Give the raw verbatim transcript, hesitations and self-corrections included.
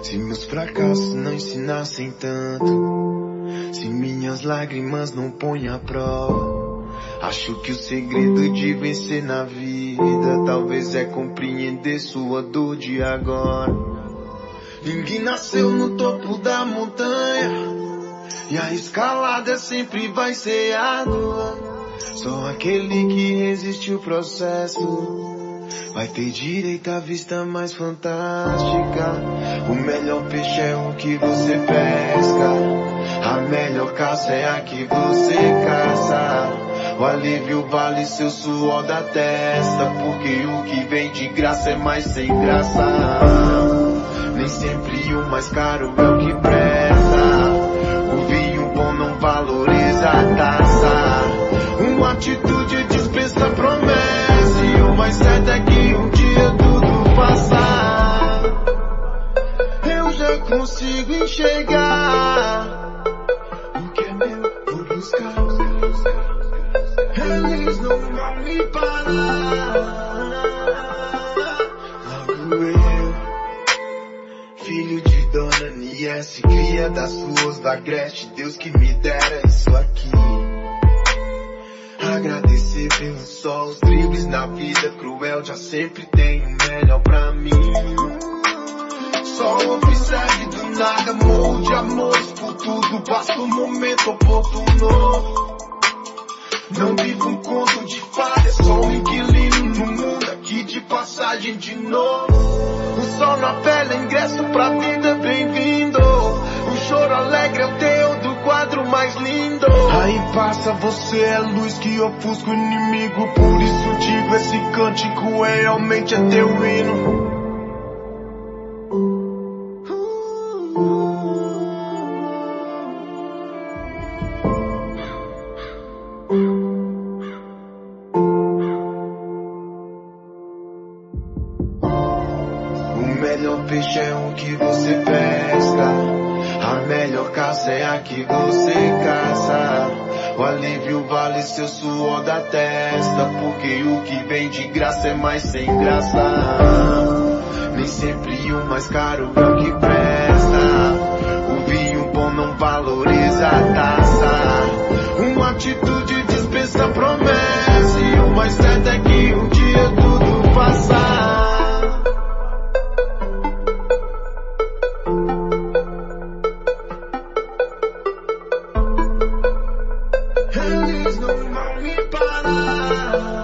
Se meus fracassos não ensinassem tanto, se minhas lágrimas não põem à prova, acho que o segredo de vencer na vida talvez é compreender sua dor de agora. Ninguém nasceu no topo da montanha e a escalada sempre vai ser árdua. Só aquele que resiste o processo vai ter direito à vista mais fantástica. O melhor peixe é o que você pesca, a melhor caça é a que você caça. O alívio vale seu suor da testa, porque o que vem de graça é mais sem graça. Nem sempre o mais caro é o que presta, o vinho bom não valoriza a taça. Uma atitude dispensa promessa, e o mais certo é que um dia tudo passa. Eu já consigo enxergar o que é meu, vou buscar. Eles não vão me parar. Logo eu, filho de Dona Niesse, cria das suas da Gretchen, Deus que me dera isso aqui. Agradecer pelo sol, os dribles na vida cruel, já sempre tem o melhor pra mim. Só observe do nada, morro de amores por tudo, basta um momento oportuno. Não vivo um conto de fadas, sou um inquilino no mundo aqui de passagem de novo. O sol na pele, ingresso pra vida, bem-vindo. O choro alegre é o teu do quadro mais lindo. Aí passa, você é luz que ofusca o inimigo, por isso digo, esse cântico é realmente é teu hino. O melhor peixe é o que você pesca, a melhor caça é a que você caça. O alívio vale seu suor da testa, porque o que vem de graça é mais sem graça. Nem sempre o mais caro é o que presta, o vinho bom não valoriza a taça. Uma atitude dispensa promessa, e o mais certo é que um dia tudo passa. Eles não vão me parar.